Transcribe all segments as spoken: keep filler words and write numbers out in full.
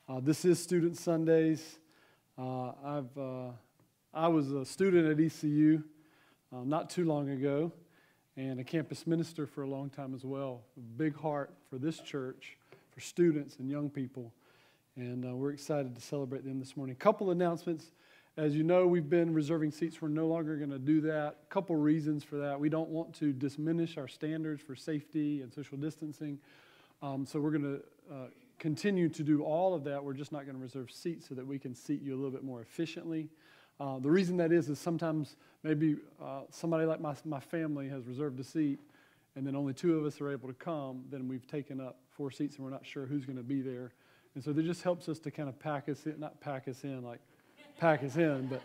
Uh, this is Student Sundays. Uh, I've uh, I was a student at E C U uh, not too long ago, and a campus minister for a long time as well. A big heart for this church, for students and young people, and uh, we're excited to celebrate them this morning. A couple announcements. As you know, we've been reserving seats. We're no longer going to do that. A couple reasons for that. We don't want to diminish our standards for safety and social distancing, um, so we're going to uh, continue to do all of that. We're just not going to reserve seats so that we can seat you a little bit more efficiently. Uh, the reason that is is sometimes maybe uh, somebody like my, my family has reserved a seat, and then only two of us are able to come. Then we've taken up four seats, and we're not sure who's going to be there. And so that just helps us to kind of pack us in, not pack us in like pack us in, but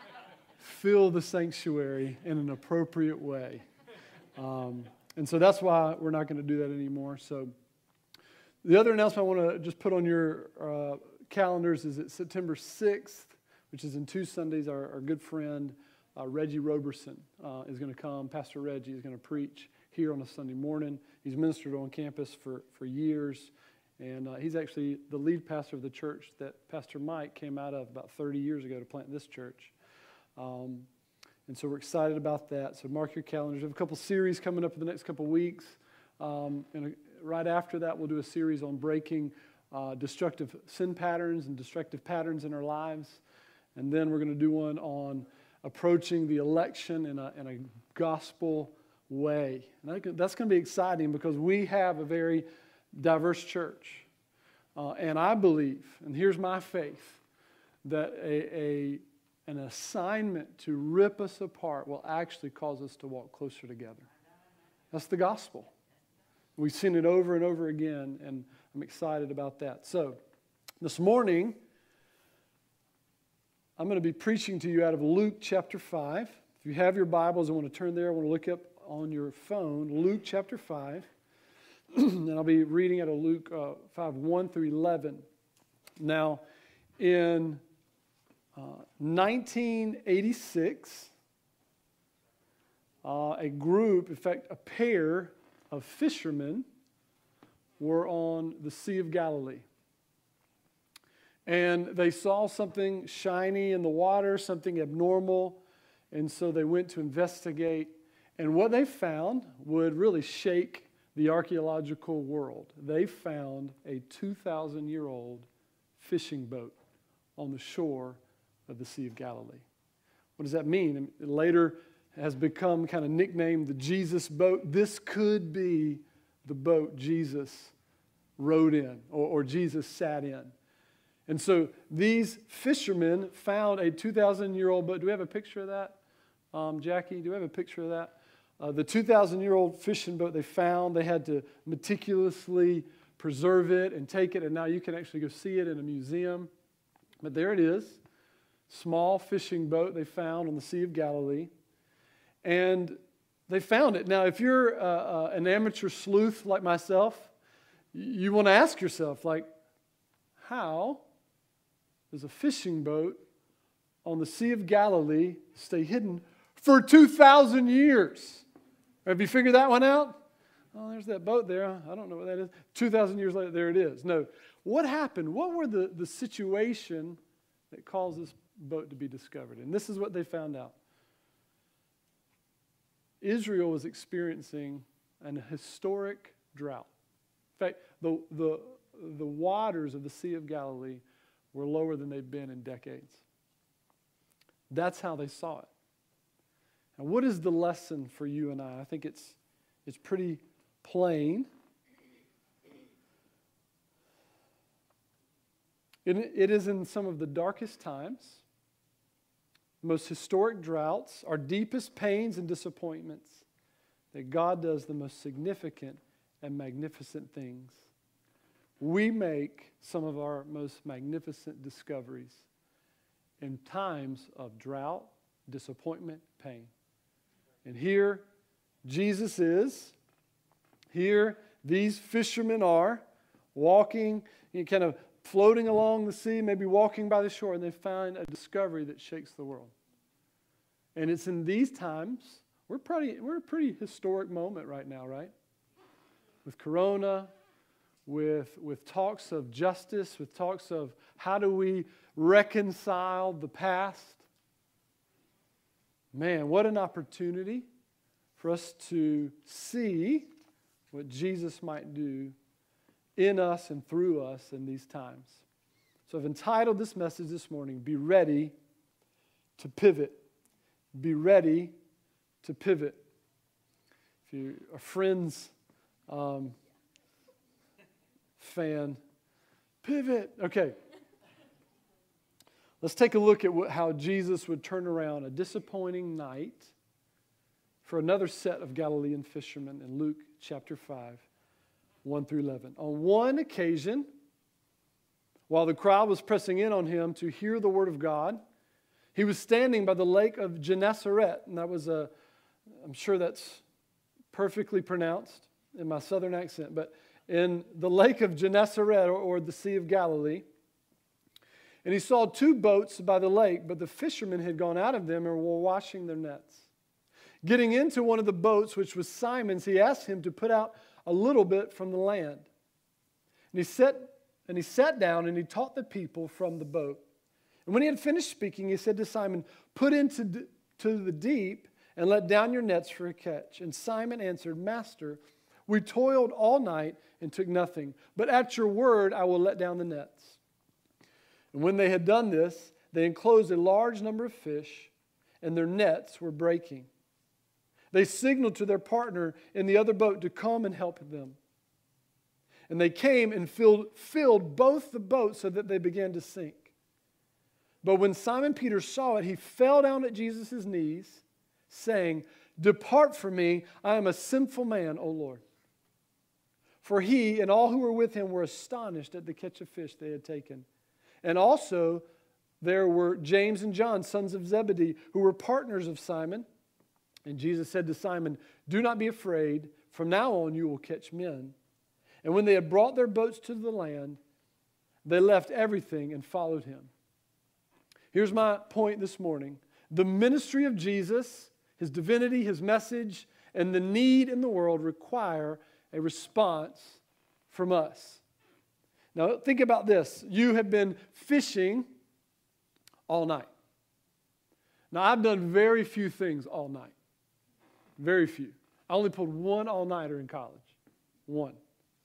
fill the sanctuary in an appropriate way. Um, and so that's why we're not going to do that anymore. So the other announcement I want to just put on your uh, calendars is that September sixth, which is in two Sundays, our, our good friend uh, Reggie Roberson uh, is going to come. Pastor Reggie is going to preach here on a Sunday morning. He's ministered on campus for, for years, and uh, he's actually the lead pastor of the church that Pastor Mike came out of about thirty years ago to plant this church. Um, and so we're excited about that. So mark your calendars. We have a couple series coming up in the next couple weeks. Um, and a, right after that, we'll do a series on breaking uh, destructive sin patterns and destructive patterns in our lives. And then we're going to do one on approaching the election in a, in a gospel way. And that, that's going to be exciting because we have a very diverse church. Uh, and I believe, and here's my faith, that a, a an assignment to rip us apart will actually cause us to walk closer together. That's the gospel. We've seen it over and over again, and I'm excited about that. So, this morning, I'm going to be preaching to you out of Luke chapter five. If you have your Bibles, I want to turn there. I want to look up on your phone, Luke chapter five. And I'll be reading out of Luke uh, five, one through eleven. Now, in uh, nineteen eighty-six, uh, a group, in fact, a pair of fishermen were on the Sea of Galilee. And they saw something shiny in the water, something abnormal, and so they went to investigate. And what they found would really shake the archaeological world. They found a two thousand year old fishing boat on the shore of the Sea of Galilee. What does that mean? It later has become kind of nicknamed the Jesus boat. This could be the boat Jesus rode in or, or Jesus sat in. And so these fishermen found a two thousand year old boat. Do we have a picture of that? Um, Jackie, do we have a picture of that? Uh, the two thousand year old fishing boat they found, they had to meticulously preserve it and take it, and now you can actually go see it in a museum. But there it is, small fishing boat they found on the Sea of Galilee. And they found it. Now, if you're uh, uh, an amateur sleuth like myself, you want to ask yourself, like, how does a fishing boat on the Sea of Galilee stay hidden for two thousand years? Have you figured that one out? Oh, there's that boat there. I don't know what that is. two thousand years later, there it is. No. What happened? What were the, the situation that caused this boat to be discovered? And this is what they found out. Israel was experiencing an historic drought. In fact, the, the, the waters of the Sea of Galilee were lower than they've been in decades. That's how they saw it. Now, what is the lesson for you and I? I think it's, it's pretty plain. It, it is in some of the darkest times, most historic droughts, our deepest pains and disappointments, that God does the most significant and magnificent things. We make some of our most magnificent discoveries in times of drought, disappointment, pain. And here Jesus is. Here these fishermen are walking, you know, kind of floating along the sea, maybe walking by the shore, and they find a discovery that shakes the world. And it's in these times, we're pretty, we're a pretty historic moment right now, right? With Corona, with, with talks of justice, with talks of how do we reconcile the past. Man, what an opportunity for us to see what Jesus might do in us and through us in these times. So I've entitled this message this morning, Be Ready to Pivot. Be ready to pivot. If you're a Friends um, fan, pivot. Okay. Let's take a look at what, how Jesus would turn around a disappointing night for another set of Galilean fishermen in Luke chapter five, one through eleven. On one occasion, while the crowd was pressing in on him to hear the word of God, he was standing by the lake of Gennesaret, and that was a, I'm sure that's perfectly pronounced in my southern accent, but in the lake of Gennesaret, or, or the Sea of Galilee. And he saw two boats by the lake, but the fishermen had gone out of them and were washing their nets. Getting into one of the boats, which was Simon's, he asked him to put out a little bit from the land. And he sat, and he sat down and he taught the people from the boat. And when he had finished speaking, he said to Simon, "Put into to the deep and let down your nets for a catch." And Simon answered, "Master, we toiled all night and took nothing, but at your word I will let down the nets." And when they had done this, they enclosed a large number of fish, and their nets were breaking. They signaled to their partner in the other boat to come and help them. And they came and filled, filled both the boats so that they began to sink. But when Simon Peter saw it, he fell down at Jesus' knees, saying, "Depart from me, I am a sinful man, O Lord." For he and all who were with him were astonished at the catch of fish they had taken. And also there were James and John, sons of Zebedee, who were partners of Simon. And Jesus said to Simon, "Do not be afraid. From now on you will catch men." And when they had brought their boats to the land, they left everything and followed him. Here's my point this morning. The ministry of Jesus, his divinity, his message, and the need in the world require a response from us. Now, think about this. You have been fishing all night. Now, I've done very few things all night. Very few. I only pulled one all-nighter in college. One.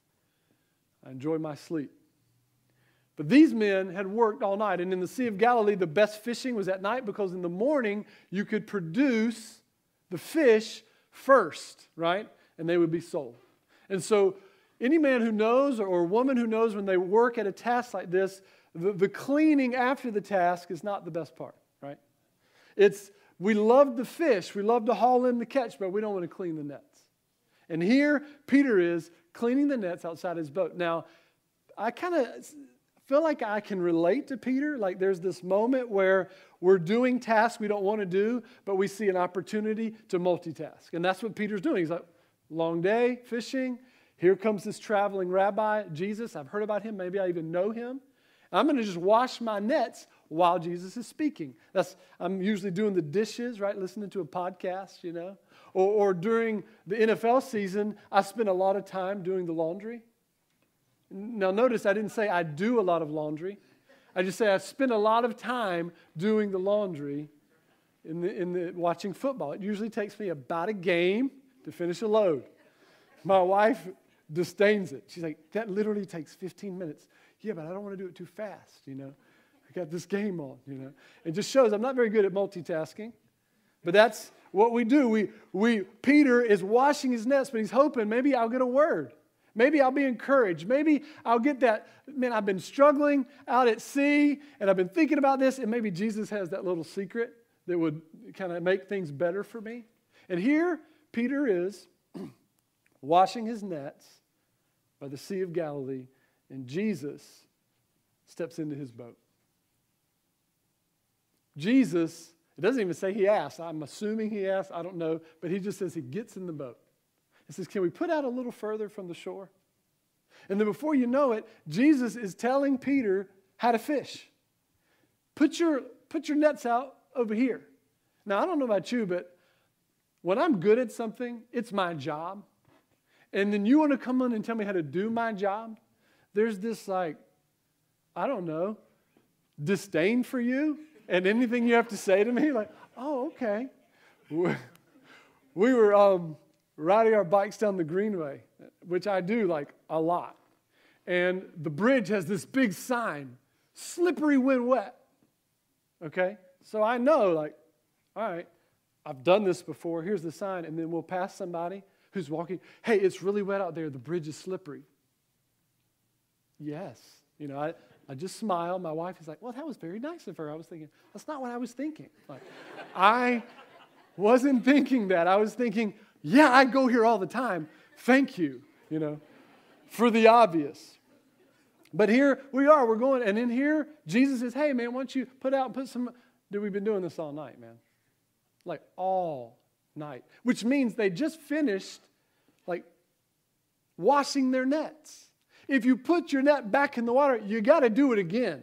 I enjoy my sleep. But these men had worked all night. And in the Sea of Galilee, the best fishing was at night because in the morning, you could produce the fish first, right? And they would be sold. And so any man who knows or woman who knows when they work at a task like this, the, the cleaning after the task is not the best part, right? It's, we love the fish, we love to haul in the catch, but we don't want to clean the nets. And here, Peter is cleaning the nets outside his boat. Now, I kind of feel like I can relate to Peter. Like there's this moment where we're doing tasks we don't want to do, but we see an opportunity to multitask. And that's what Peter's doing. He's like, long day, fishing. Here comes this traveling rabbi, Jesus. I've heard about him. Maybe I even know him. I'm going to just wash my nets while Jesus is speaking. That's I'm usually doing the dishes, right? Listening to a podcast, you know. Or, or during the N F L season, I spend a lot of time doing the laundry. Now notice I didn't say I do a lot of laundry. I just say I spend a lot of time doing the laundry in the, in the watching football. It usually takes me about a game to finish a load. My wife disdains it. She's like, that literally takes fifteen minutes. Yeah, but I don't want to do it too fast, you know. I got this game on, you know. It just shows I'm not very good at multitasking. But that's what we do. We, we, Peter is washing his nets, but he's hoping maybe I'll get a word. Maybe I'll be encouraged. Maybe I'll get that, man, I've been struggling out at sea, and I've been thinking about this, and maybe Jesus has that little secret that would kind of make things better for me. And here, Peter is washing his nets by the Sea of Galilee, and Jesus steps into his boat. Jesus, it doesn't even say he asked. I'm assuming he asked. I don't know. But he just says he gets in the boat. He says, can we put out a little further from the shore? And then before you know it, Jesus is telling Peter how to fish. Put your, put your nets out over here. Now, I don't know about you, but when I'm good at something, it's my job. And then you want to come in and tell me how to do my job? there's this like, I don't know, disdain for you and anything you have to say to me. Like, oh, okay. We were um, riding our bikes down the Greenway, which I do like a lot. And the bridge has this big sign, slippery when wet. Okay? So I know, like, all right, I've done this before. Here's the sign. And then we'll pass somebody who's walking. Hey, it's really wet out there. The bridge is slippery. Yes. You know, I, I just smile. My wife is like, well, that was very nice of her. I was thinking, that's not what I was thinking. Like, I wasn't thinking that. I was thinking, yeah, I go here all the time. Thank you, you know, for the obvious. But here we are, we're going, and in here, Jesus says, hey, man, why don't you put out and put some, dude, we've been doing this all night, man. Like, all night. Which means they just finished, like, washing their nets. If you put your net back in the water, you got to do it again.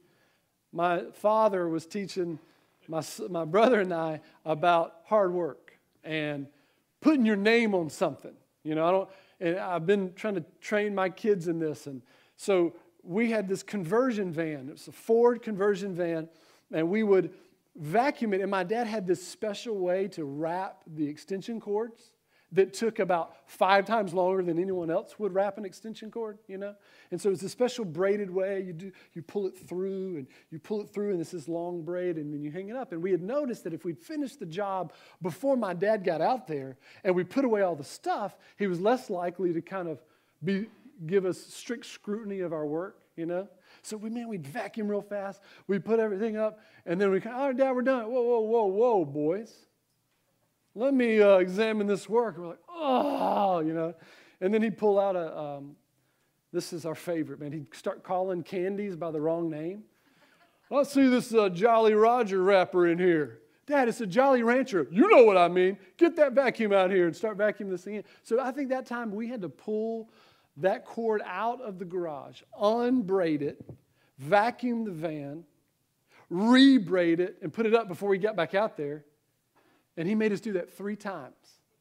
My father was teaching my, my brother and I about hard work and putting your name on something. You know, I don't, and I've been trying to train my kids in this, and so we had this conversion van. It was a Ford conversion van, and we would vacuum it. And my dad had this special way to wrap the extension cords that took about five times longer than anyone else would wrap an extension cord, you know? And so it's a special braided way. You do, you pull it through, and you pull it through, and it's this long braid, and then you hang it up. And we had noticed that if we'd finished the job before my dad got out there, and we put away all the stuff, he was less likely to kind of be give us strict scrutiny of our work, you know? So we, man, we'd vacuum real fast. We'd put everything up, and then we kind of, all right, Dad, we're done. Whoa, whoa, whoa, whoa, boys. Let me uh, examine this work. And we're like, oh, you know. And then he'd pull out a, um, this is our favorite, man. He'd start calling candies by the wrong name. I see this uh, Jolly Roger wrapper in here. Dad, it's a Jolly Rancher. You know what I mean. Get that vacuum out here and start vacuuming this thing in. So I think that time we had to pull that cord out of the garage, unbraid it, vacuum the van, rebraid it, and put it up before we got back out there. And he made us do that three times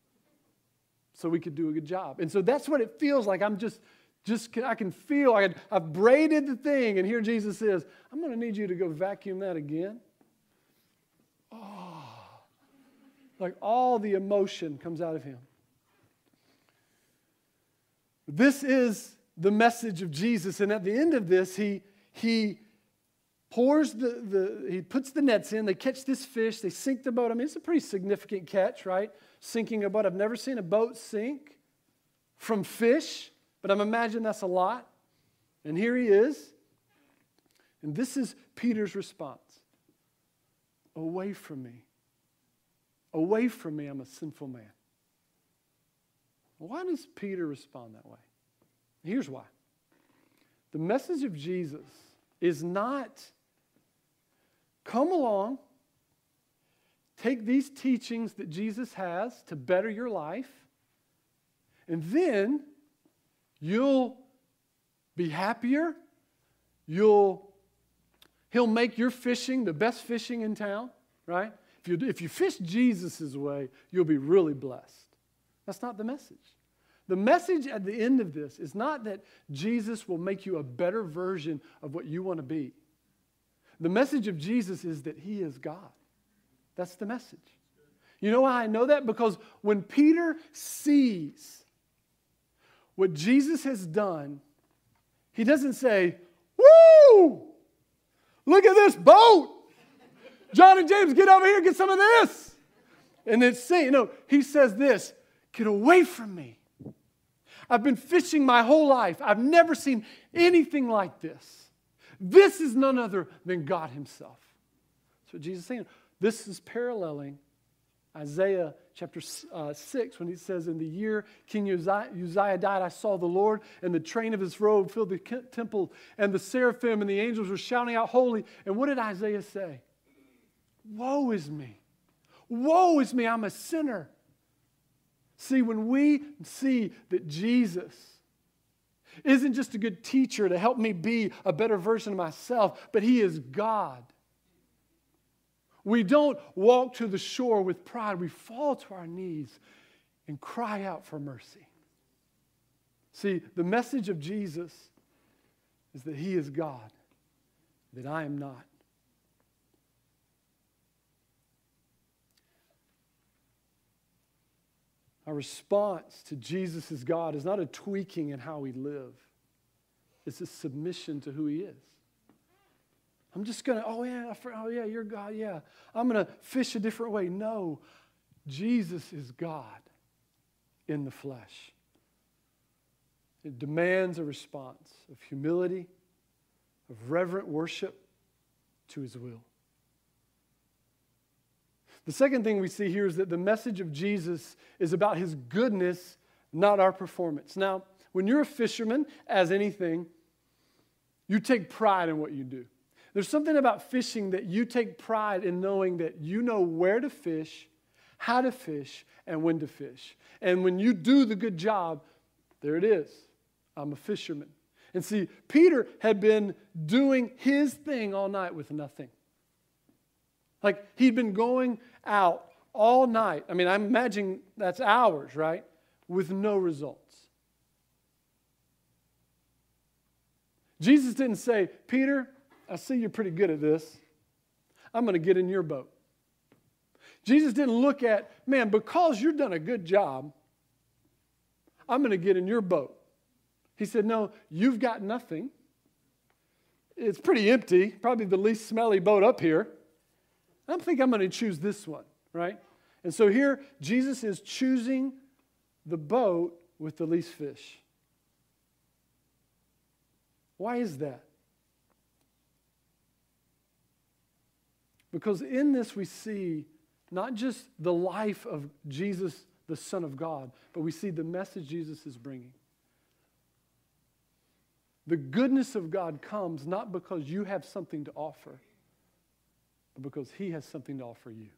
so we could do a good job. And so that's what it feels like. I'm just, just I can feel, I can, I've braided the thing, and here Jesus says, I'm going to need you to go vacuum that again. Oh, like all the emotion comes out of him. This is the message of Jesus, and at the end of this, he, he pours the, the, he puts the nets in, they catch this fish, they sink the boat. I mean, it's a pretty significant catch, right? Sinking a boat. I've never seen a boat sink from fish, but I'm imagining that's a lot. And here he is, and this is Peter's response. Away from me. Away from me, I'm a sinful man. Why does Peter respond that way? Here's why. The message of Jesus is not, come along, take these teachings that Jesus has to better your life, and then you'll be happier. You'll, he'll make your fishing the best fishing in town, right? If you, if you fish Jesus' way, you'll be really blessed. That's not the message. The message at the end of this is not that Jesus will make you a better version of what you want to be. The message of Jesus is that he is God. That's the message. You know why I know that? Because when Peter sees what Jesus has done, he doesn't say, woo, look at this boat. John and James, get over here, get some of this. And then say, you know, he says this, get away from me. I've been fishing my whole life. I've never seen anything like this. This is none other than God himself. That's what Jesus is saying. This is paralleling Isaiah chapter uh, six when he says, in the year King Uzziah, Uzziah died, I saw the Lord, and the train of his robe filled the temple, and the seraphim and the angels were shouting out, holy. And what did Isaiah say? Woe is me. Woe is me, I'm a sinner. See, when we see that Jesus isn't just a good teacher to help me be a better version of myself, but he is God. We don't walk to the shore with pride. We fall to our knees and cry out for mercy. See, the message of Jesus is that He is God, that I am not. Our response to Jesus as God is not a tweaking in how we live. It's a submission to who He is. I'm just going to, oh yeah, oh yeah, you're God, yeah. I'm going to fish a different way. No, Jesus is God in the flesh. It demands a response of humility, of reverent worship to His will. The second thing we see here is that the message of Jesus is about His goodness, not our performance. Now, when you're a fisherman, as anything, you take pride in what you do. There's something about fishing that you take pride in knowing that you know where to fish, how to fish, and when to fish. And when you do the good job, there it is. I'm a fisherman. And see, Peter had been doing his thing all night with nothing. Like, he'd been going out all night. I mean, I'm imagining that's hours, right? With no results. Jesus didn't say, Peter, I see you're pretty good at this. I'm going to get in your boat. Jesus didn't look at, man, because you've done a good job, I'm going to get in your boat. He said, no, you've got nothing. It's pretty empty, probably the least smelly boat up here. I think I'm going to choose this one, right? And so here, Jesus is choosing the boat with the least fish. Why is that? Because in this we see not just the life of Jesus, the Son of God, but we see the message Jesus is bringing. The goodness of God comes not because you have something to offer, but because He has something to offer you.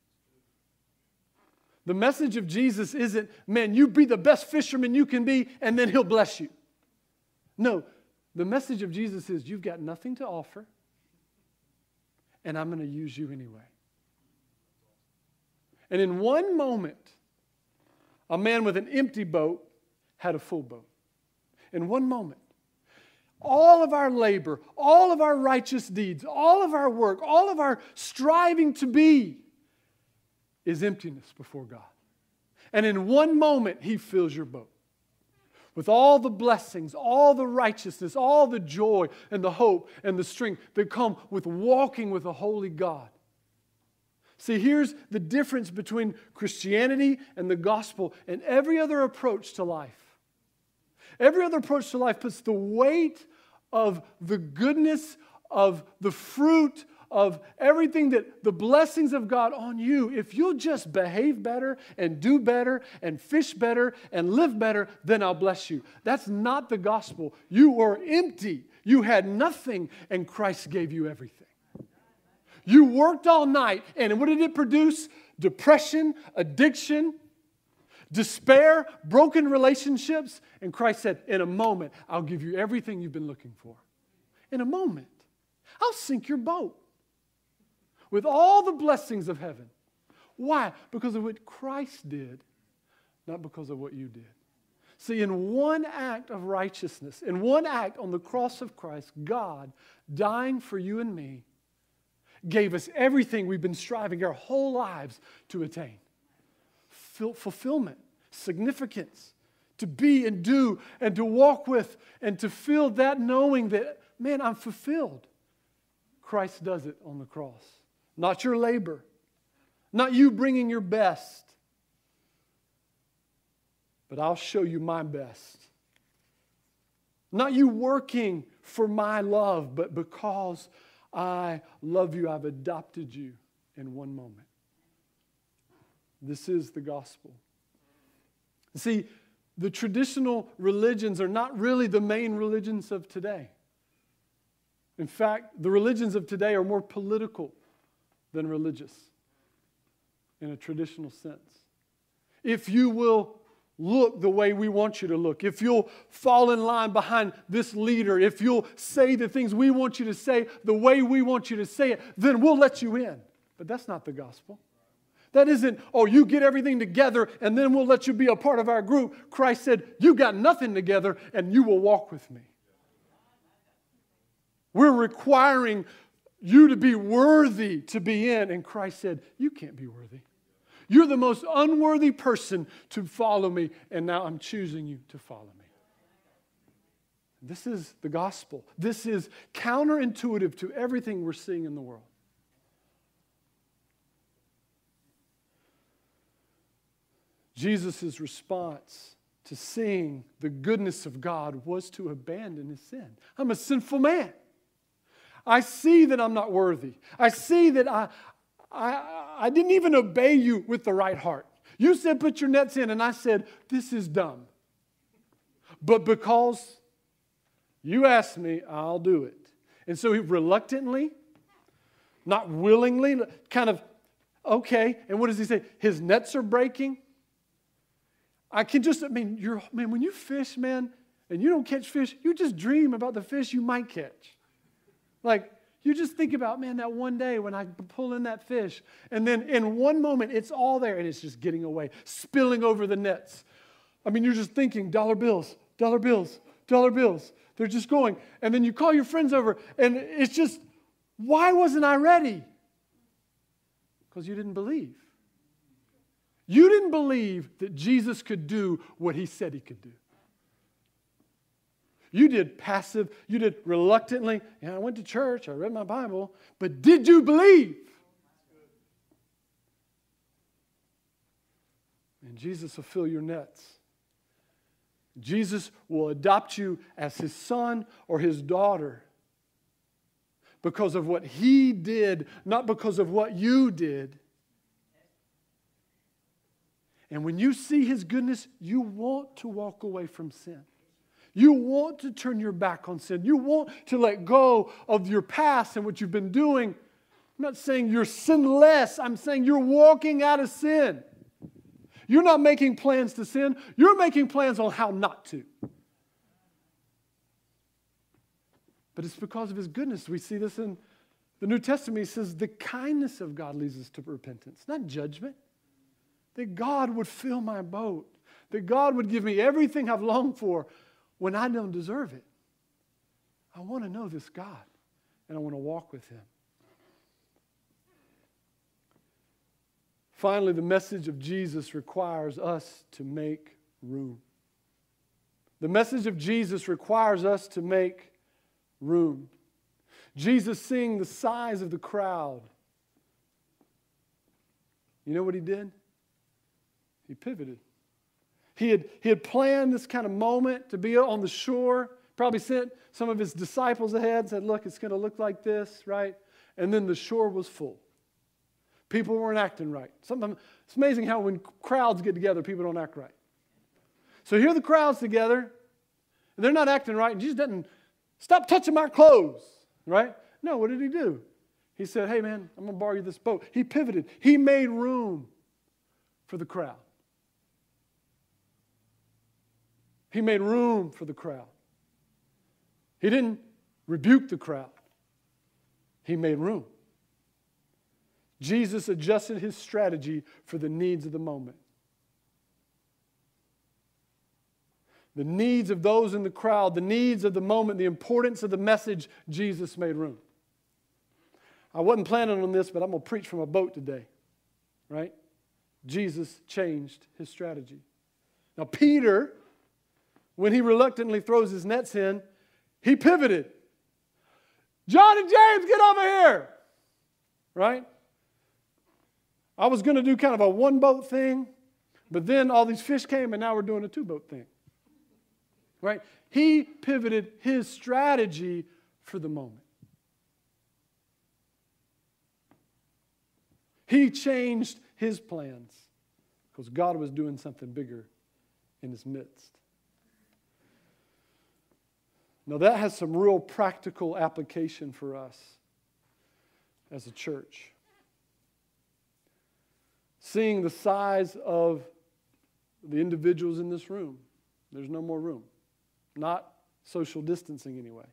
The message of Jesus isn't, man, you be the best fisherman you can be, and then He'll bless you. No, the message of Jesus is, you've got nothing to offer, and I'm going to use you anyway. And in one moment, a man with an empty boat had a full boat. In one moment. All of our labor, all of our righteous deeds, all of our work, all of our striving to be is emptiness before God. And in one moment, He fills your boat with all the blessings, all the righteousness, all the joy and the hope and the strength that come with walking with a holy God. See, here's the difference between Christianity and the gospel and every other approach to life. Every other approach to life puts the weight of the goodness, of the fruit, of everything that the blessings of God on you. If you'll just behave better and do better and fish better and live better, then I'll bless you. That's not the gospel. You were empty. You had nothing, and Christ gave you everything. You worked all night, and what did it produce? Depression, addiction, despair, broken relationships. And Christ said, in a moment, I'll give you everything you've been looking for. In a moment. I'll sink your boat with all the blessings of heaven. Why? Because of what Christ did, not because of what you did. See, in one act of righteousness, in one act on the cross of Christ, God, dying for you and me, gave us everything we've been striving our whole lives to attain. Fulfillment, significance, to be and do and to walk with and to feel that knowing that, man, I'm fulfilled. Christ does it on the cross. Not your labor, not you bringing your best, but I'll show you my best. Not you working for my love, but because I love you, I've adopted you in one moment. This is the gospel. See, the traditional religions are not really the main religions of today. In fact, the religions of today are more political than religious in a traditional sense. If you will look the way we want you to look, if you'll fall in line behind this leader, if you'll say the things we want you to say the way we want you to say it, then we'll let you in. But that's not the gospel. That isn't, oh, you get everything together and then we'll let you be a part of our group. Christ said, you got nothing together and you will walk with me. We're requiring you to be worthy to be in. And Christ said, you can't be worthy. You're the most unworthy person to follow me, and now I'm choosing you to follow me. This is the gospel. This is counterintuitive to everything we're seeing in the world. Jesus' response to seeing the goodness of God was to abandon his sin. I'm a sinful man. I see that I'm not worthy. I see that I, I, I didn't even obey you with the right heart. You said put your nets in, and I said, this is dumb. But because you asked me, I'll do it. And so he reluctantly, not willingly, kind of, okay. And what does he say? His nets are breaking. I can just, I mean, you're, man, when you fish, man, and you don't catch fish, you just dream about the fish you might catch. Like, you just think about, man, that one day when I pull in that fish, and then in one moment, it's all there, and it's just getting away, spilling over the nets. I mean, you're just thinking, dollar bills, dollar bills, dollar bills. They're just going. And then you call your friends over, and it's just, why wasn't I ready? Because you didn't believe. You didn't believe that Jesus could do what he said he could do. You did passive, you did reluctantly. Yeah, I went to church, I read my Bible, but did you believe? And Jesus will fill your nets. Jesus will adopt you as his son or his daughter because of what he did, not because of what you did. And when you see his goodness, you want to walk away from sin. You want to turn your back on sin. You want to let go of your past and what you've been doing. I'm not saying you're sinless. I'm saying you're walking out of sin. You're not making plans to sin. You're making plans on how not to. But it's because of his goodness. We see this in the New Testament. He says the kindness of God leads us to repentance, not judgment. That God would fill my boat. That God would give me everything I've longed for when I don't deserve it. I want to know this God, and I want to walk with him. Finally, the message of Jesus requires us to make room. The message of Jesus requires us to make room. Jesus, seeing the size of the crowd, you know what he did? He pivoted. He had, he had planned this kind of moment to be on the shore, probably sent some of his disciples ahead and said, look, it's going to look like this, right? And then the shore was full. People weren't acting right. Sometimes, it's amazing how when crowds get together, people don't act right. So here are the crowds together, and they're not acting right, and Jesus doesn't, stop touching my clothes, right? No, what did he do? He said, hey man, I'm going to borrow you this boat. He pivoted. He made room for the crowd. He made room for the crowd. He didn't rebuke the crowd. He made room. Jesus adjusted his strategy for the needs of the moment. The needs of those in the crowd, the needs of the moment, the importance of the message, Jesus made room. I wasn't planning on this, but I'm going to preach from a boat today, right? Jesus changed his strategy. Now, Peter, when he reluctantly throws his nets in, he pivoted. John and James, get over here. Right? I was going to do kind of a one-boat thing, but then all these fish came, and now we're doing a two-boat thing. Right? He pivoted his strategy for the moment. He changed his plans because God was doing something bigger in his midst. Now that has some real practical application for us as a church. Seeing the size of the individuals in this room, there's no more room. Not social distancing anyway.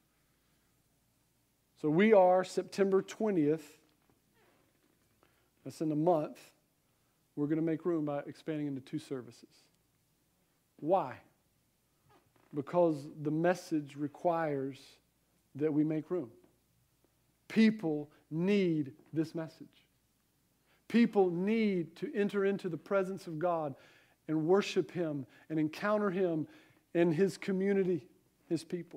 So we are September twentieth. That's in a month. We're going to make room by expanding into two services. Why? Because the message requires that we make room. People need this message. People need to enter into the presence of God and worship Him and encounter Him and His community, His people.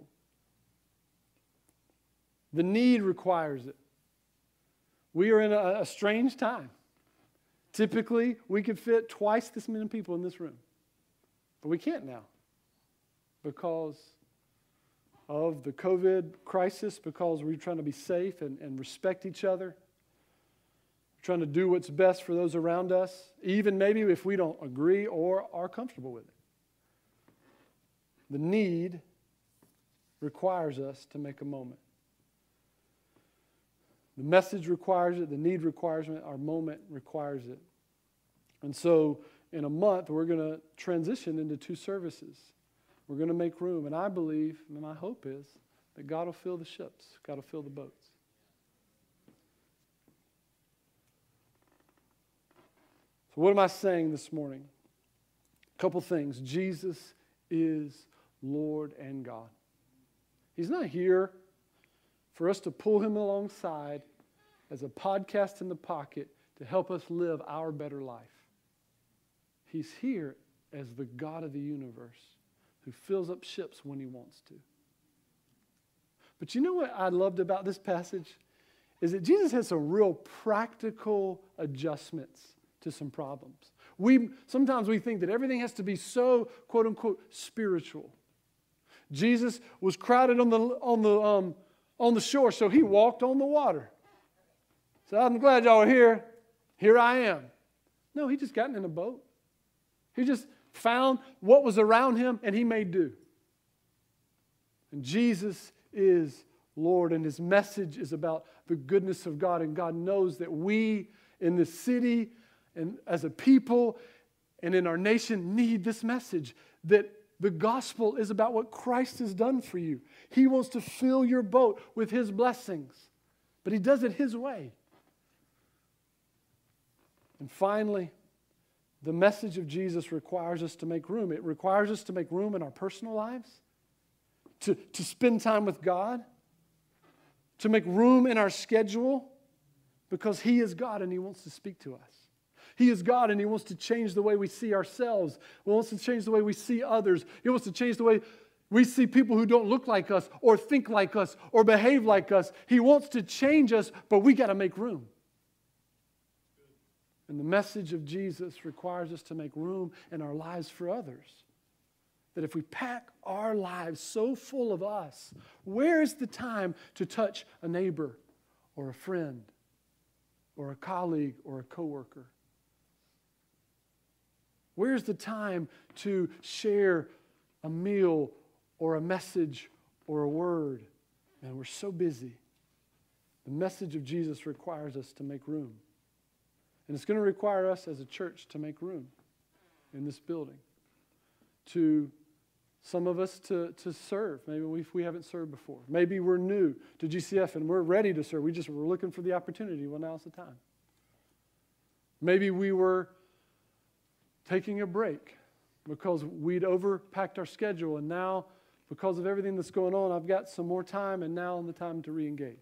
The need requires it. We are in a, a strange time. Typically, we could fit twice this many people in this room. But we can't now because of the COVID crisis, because we're trying to be safe and, and respect each other. We're trying to do what's best for those around us, even maybe if we don't agree or are comfortable with it. The need requires us to make a moment. The message requires it. The need requires it. Our moment requires it. And so in a month, we're going to transition into two services. We're going to make room. And I believe, and my hope is, that God will fill the ships. God will fill the boats. So what am I saying this morning? A couple things. Jesus is Lord and God. He's not here for us to pull Him alongside as a podcast in the pocket to help us live our better life. He's here as the God of the universe who fills up ships when He wants to. But you know what I loved about this passage? Is that Jesus has some real practical adjustments to some problems. We sometimes we think that everything has to be so, quote unquote, spiritual. Jesus was crowded on the on the um, on the shore, so He walked on the water. So I'm glad y'all are here. Here I am. No, He just got in a boat. He just found what was around Him and He made do. And Jesus is Lord, and His message is about the goodness of God. And God knows that we in this city and as a people and in our nation need this message, that the gospel is about what Christ has done for you. He wants to fill your boat with His blessings, but He does it His way. And finally, the message of Jesus requires us to make room. It requires us to make room in our personal lives, to, to spend time with God, to make room in our schedule, because He is God and He wants to speak to us. He is God and He wants to change the way we see ourselves. He wants to change the way we see others. He wants to change the way we see people who don't look like us or think like us or behave like us. He wants to change us, but we got to make room. And the message of Jesus requires us to make room in our lives for others. That if we pack our lives so full of us, where is the time to touch a neighbor or a friend or a colleague or a coworker? Where's the time to share a meal or a message or a word? And we're so busy. The message of Jesus requires us to make room. And it's going to require us as a church to make room in this building. To some of us to, to serve. Maybe we, we haven't served before. Maybe we're new to G C F and we're ready to serve. We just we're looking for the opportunity. Well, now's the time. Maybe we were taking a break because we'd overpacked our schedule, and now, because of everything that's going on, I've got some more time, and now is the time to re-engage.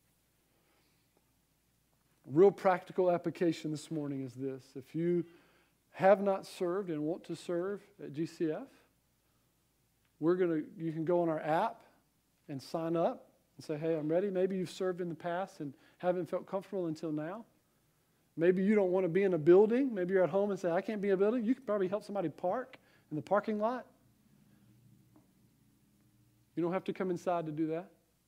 Real practical application this morning is this. If you have not served and want to serve at G C F, we're gonna. you can go on our app and sign up and say, hey, I'm ready. Maybe you've served in the past and haven't felt comfortable until now. Maybe you don't want to be in a building. Maybe you're at home and say, I can't be in a building. You could probably help somebody park in the parking lot. You don't have to come inside to do that.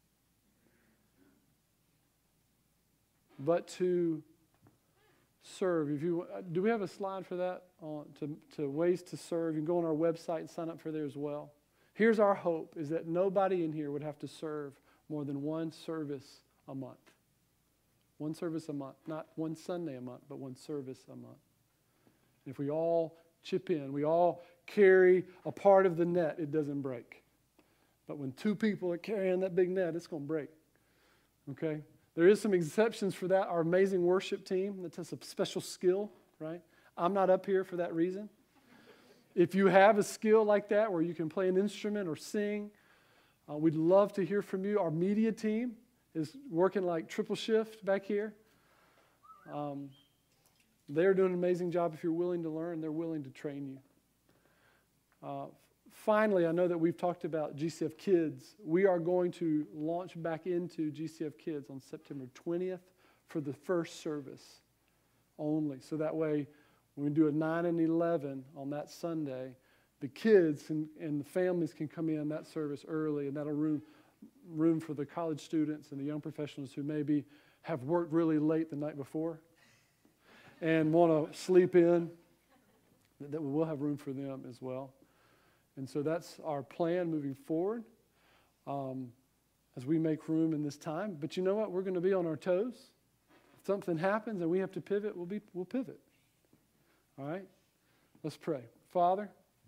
But to serve. If you do we have a slide for that? On, to, to ways to serve. You can go on our website and sign up for there as well. Here's our hope, is that nobody in here would have to serve more than one service a month. One service a month, not one Sunday a month, but one service a month. And if we all chip in, we all carry a part of the net, it doesn't break. But when two people are carrying that big net, it's going to break. Okay? There is some exceptions for that. Our amazing worship team, that's a special skill, right? I'm not up here for that reason. If you have a skill like that where you can play an instrument or sing, Uh, we'd love to hear from you. Our media team is working like triple shift back here. Um, they're doing an amazing job. If you're willing to learn, they're willing to train you. Uh, finally, I know that we've talked about G C F Kids. We are going to launch back into G C F Kids on September twentieth for the first service only. So that way, when we do a nine and eleven on that Sunday, the kids and, and the families can come in that service early, and that'll room room for the college students and the young professionals who maybe have worked really late the night before and want to sleep in, that we will have room for them as well. And so that's our plan moving forward um, as we make room in this time. But you know what? We're going to be on our toes. If something happens and we have to pivot, we'll be we'll pivot. All right? Let's pray. Father,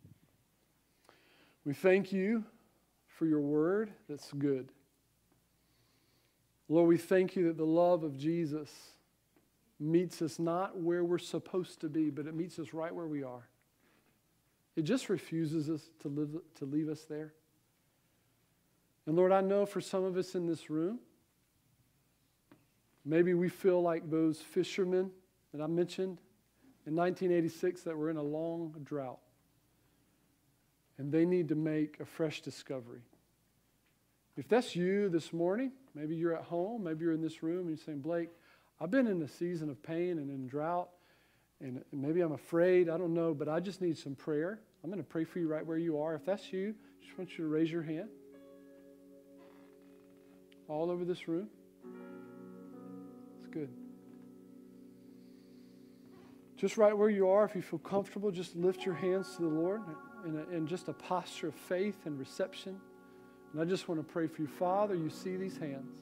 we thank you for your word that's good. Lord, we thank you that the love of Jesus meets us not where we're supposed to be, but it meets us right where we are. It just refuses us to live, to leave us there. And Lord, I know for some of us in this room, maybe we feel like those fishermen that I mentioned in nineteen eighty-six that were in a long drought. And they need to make a fresh discovery. If that's you this morning, maybe you're at home, maybe you're in this room and you're saying, Blake, I've been in a season of pain and in drought, and maybe I'm afraid, I don't know, but I just need some prayer. I'm going to pray for you right where you are. If that's you, I just want you to raise your hand. All over this room. It's good. Just right where you are, if you feel comfortable, just lift your hands to the Lord in, a, in just a posture of faith and reception. And I just want to pray for you. Father, you see these hands.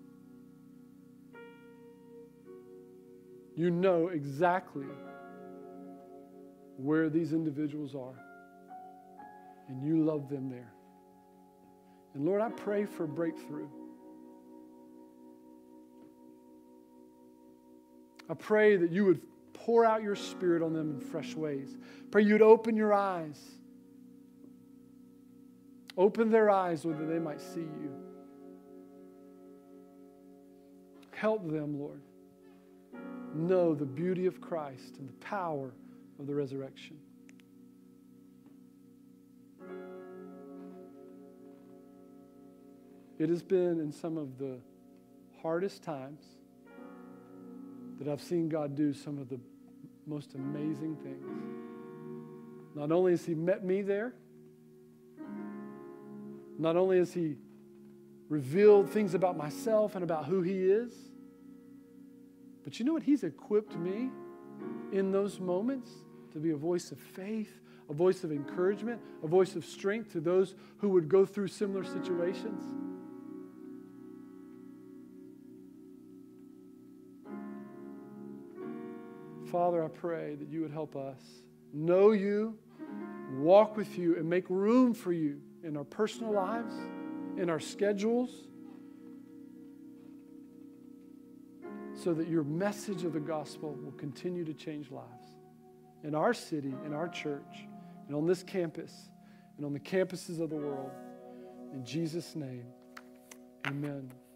You know exactly where these individuals are. And you love them there. And Lord, I pray for breakthrough. I pray that you would pour out your Spirit on them in fresh ways. Pray you would open your eyes. Open their eyes so that they might see you. Help them, Lord, know the beauty of Christ and the power of the resurrection. It has been in some of the hardest times that I've seen God do some of the most amazing things. Not only has He met me there, not only has He revealed things about myself and about who He is, but you know what? He's equipped me in those moments to be a voice of faith, a voice of encouragement, a voice of strength to those who would go through similar situations. Father, I pray that you would help us know you, walk with you, and make room for you in our personal lives, in our schedules, so that your message of the gospel will continue to change lives in our city, in our church, and on this campus, and on the campuses of the world. In Jesus' name, amen.